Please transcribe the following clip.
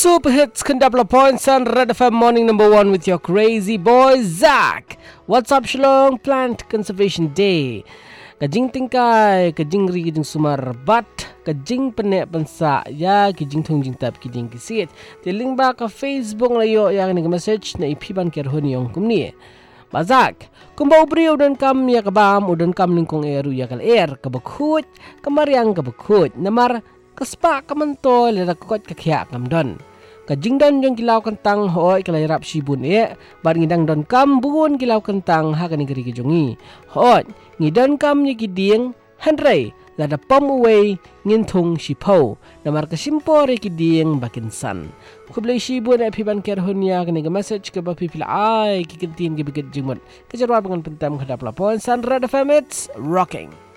Super hits Kandapla Points and Red FM Morning number 1 with your crazy boy Zach. What's up Shillong? Plant Conservation Day. Kajing tingkai, kajing ri kajing sumar bat, kajing penek pensa ya, kajing thong jing tap kajing kisit. Tiling ba ka Facebook layo ya kani message na ipiban kerhon yung kumni. Bazak, kumba ubriyo dan kam ya kabam udan kam lingkong eru ya kal kabakut, kamariang kabakut, namar kaspa kamanto lera kokot kakya kam don. Kajing don yung kilaw kantang hoy kalayrap sibun bar ngidang don kam buon kilaw kantang ha kani gari kijongi. Hoy, ngidon kam ni kiding hanray lada pom away ngintung sipaw na marka simpore kiding bakinsan. Kublay sibun ay piban kerhon niya kani message ka ba pipila ay kikintin gibigit jingmot. Kajarwa bangan pentam kadapla pon san Red FM it's rocking.